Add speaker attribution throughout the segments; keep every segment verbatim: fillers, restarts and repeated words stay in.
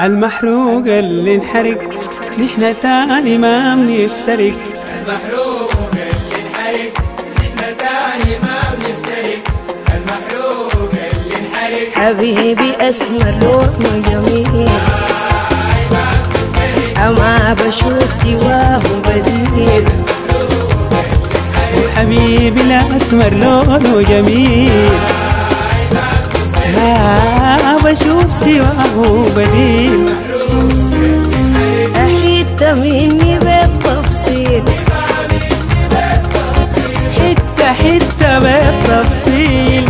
Speaker 1: المحروق اللي انحرق نحنا تاني ما بنفترق.
Speaker 2: المحروق اللي انحرق نحنا تاني ما بنفترق. المحروق اللي انحرق
Speaker 3: حبيبي أسمر لونه جميل أما بشوف سواه بديل.
Speaker 1: وحبيبي الأسمر لونه جميل ما بشوف سواه بديل.
Speaker 3: حتة مني بالتفصيل
Speaker 1: حتة حتة بالتفصيل.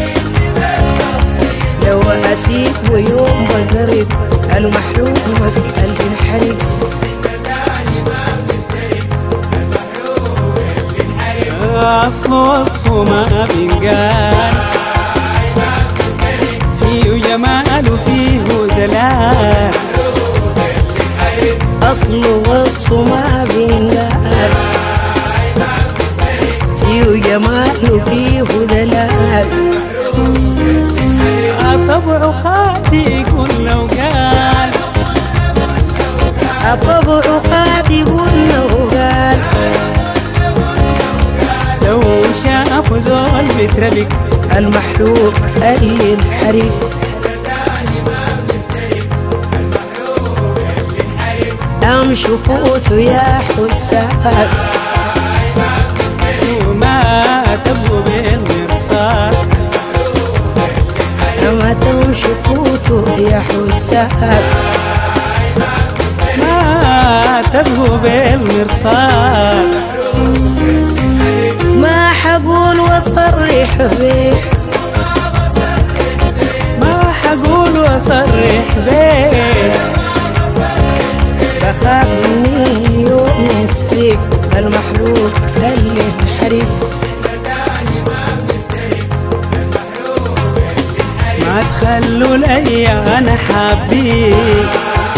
Speaker 3: لو أسيب ويوم بقرب المحروق قلبي انحرق.
Speaker 1: أصله وصفه ما بينقال فيه جمال وفيه دلال.
Speaker 3: أصله وصفه ما بينقال فيه جمال وفيه دلال.
Speaker 1: طبعه خاتي يقول لو قال
Speaker 3: طبعه خاتي يقول لو قال.
Speaker 1: لو شافوا زول بتربك
Speaker 3: المحروق اللي انحرق. أم شفوته يا حساد
Speaker 1: وما تبوا بالمرصاد.
Speaker 3: أما تم شفوته يا حساد
Speaker 1: ما تبوا بالمرصاد.
Speaker 3: ما حقول وصرح بيه
Speaker 1: ما حقول وصرح بيه.
Speaker 3: بخاف مني يوم يسرق المحروق اللي انحرق.
Speaker 1: ما تخلوا لي انا حبيب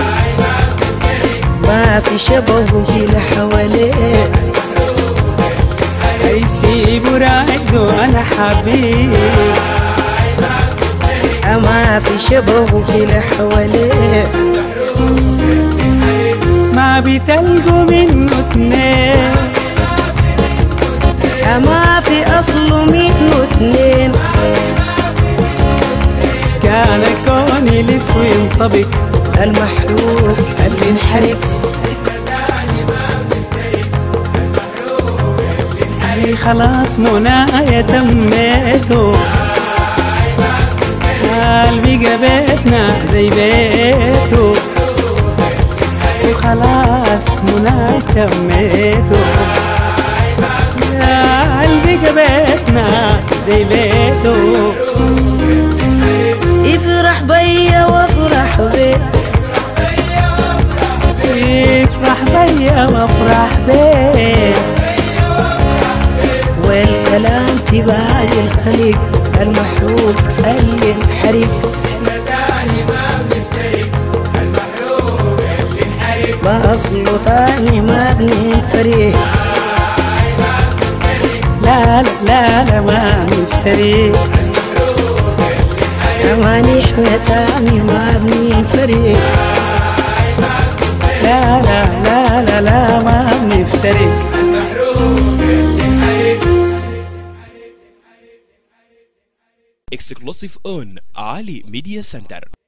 Speaker 3: ما في شبهه اللي حواليه.
Speaker 1: يسيبوا رايده انا حبيب
Speaker 3: ما في شبهه اللي حواليه.
Speaker 1: ما بتلقوا منه اتنين
Speaker 3: ما في أصله منه اتنين.
Speaker 1: كان الكون يلف وينطبق
Speaker 3: المحروق اللي انحرق.
Speaker 1: أي خلاص منايا تميته قلبي بيتنا زي بيته. وخلاص منايا تميته قلبي بيتنا زي بيته.
Speaker 3: افرح بيا وافرح بيه
Speaker 1: افرح بيا وافرح بيه.
Speaker 3: والكلام في باقي الخليق المحروق اللي انحرق. ما أصله تاني ما بننفرق.
Speaker 1: لا لا لا لا ما نفترق.
Speaker 3: كمان احنا تاني ما بننفرق.
Speaker 1: لا لا لا لا لا ما بنفترق.
Speaker 4: Exclusive on Ali Media Center.